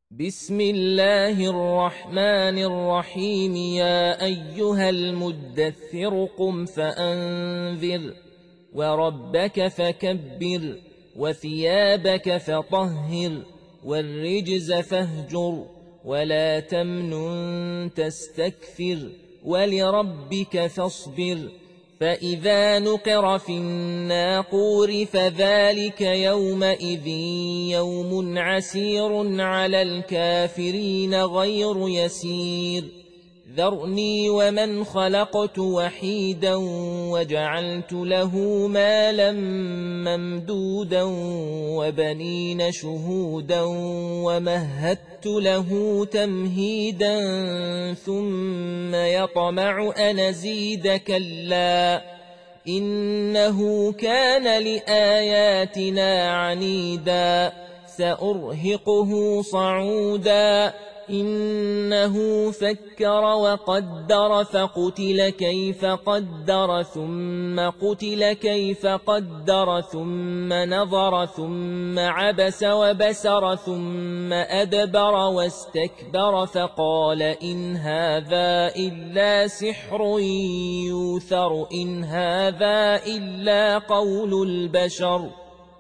بسم الله الرحمن الرحيم. يا أيها المدثر قم فأنذر وربك فكبر وثيابك فطهر والرجز فاهجر ولا تمنن تستكثر ولربك فاصبر. فإذا نقر في الناقور فذلك يومئذ يوم عسير على الكافرين غير يسير. ذرني ومن خلقت وحيدا وجعلت له مالا ممدودا وبنين شهودا ومهدت له تمهيدا ثم يطمع أن أزيد كلا إنه كان لآياتنا عنيدا سأرهقه صعودا. إنه فكر وقدر فقتل كيف قدر ثم قتل كيف قدر ثم نظر ثم عبس وبسر ثم أدبر واستكبر فقال إن هذا إلا سحر يوثر إن هذا إلا قول البشر.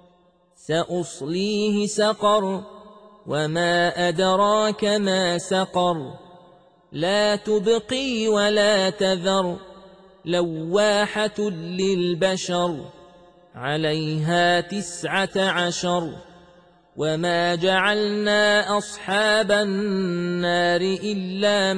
سأصليه سقر وما أدراك ما سقر لا تبقي ولا تذر لواحة للبشر عليها 19. وما جعلنا أصحاب النار إلا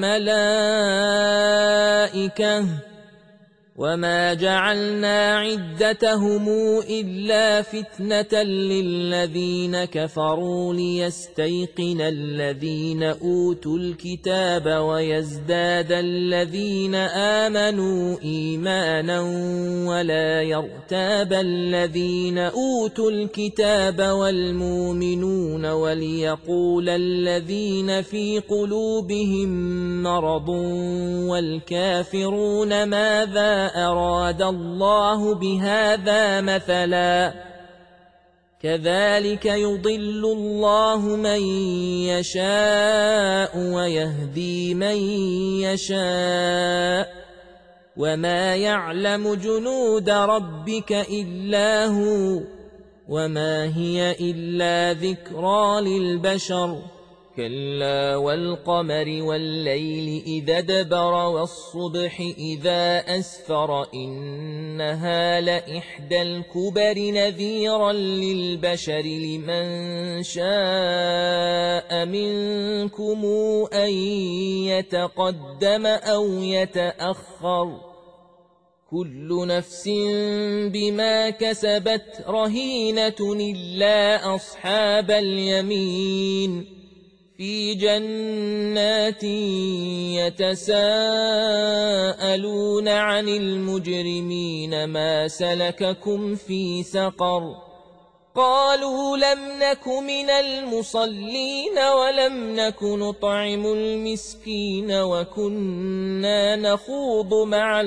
ملائكة وما جعلنا عدتهم إلا فتنة للذين كفروا ليستيقن الذين أوتوا الكتاب ويزداد الذين آمنوا إيمانا ولا يرتاب الذين أوتوا الكتاب والمؤمنون وليقول الذين في قلوبهم مرض والكافرون ماذا أراد الله بهذا مثلا كذلك يضل الله من يشاء ويهدي من يشاء وما يعلم جنود ربك إلا هو وما هي إلا ذكرى للبشر. كلا والقمر والليل إذا دبر والصبح إذا أسفر إنها لإحدى الكبر نذيرا للبشر لمن شاء منكم أن يتقدم أو يتأخر كل نفس بما كسبت رهينة إلا أصحاب اليمين في جنات يتساءلون عن المجرمين ما سلككم في سقر قالوا لم نك من المصلين ولم نك نطعم المسكين وكنا نخوض مع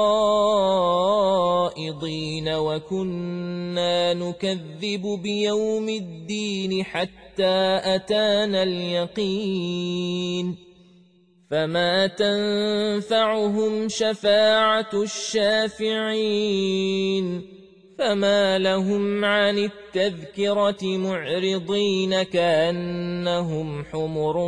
الخائضين وكنا نكذب بيوم الدين حتى أتانا اليقين فما تنفعهم شفاعة الشافعين. فما لهم عن التذكرة معرضين كأنهم حمر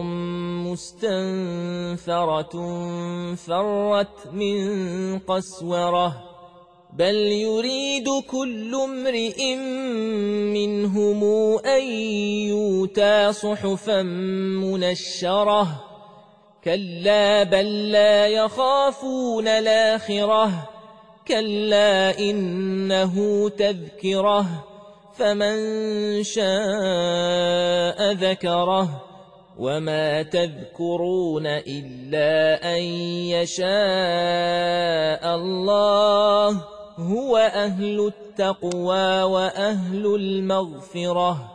مستنفرة فرت من قسورة بل يريد كل امرئ منهم أن يؤتى صحفا منشرة كلا بل لا يخافون الآخرة كلا إنه تذكرة فمن شاء ذكره وما تذكرون إلا أن يشاء الله هو أهل التقوى وأهل المغفرة.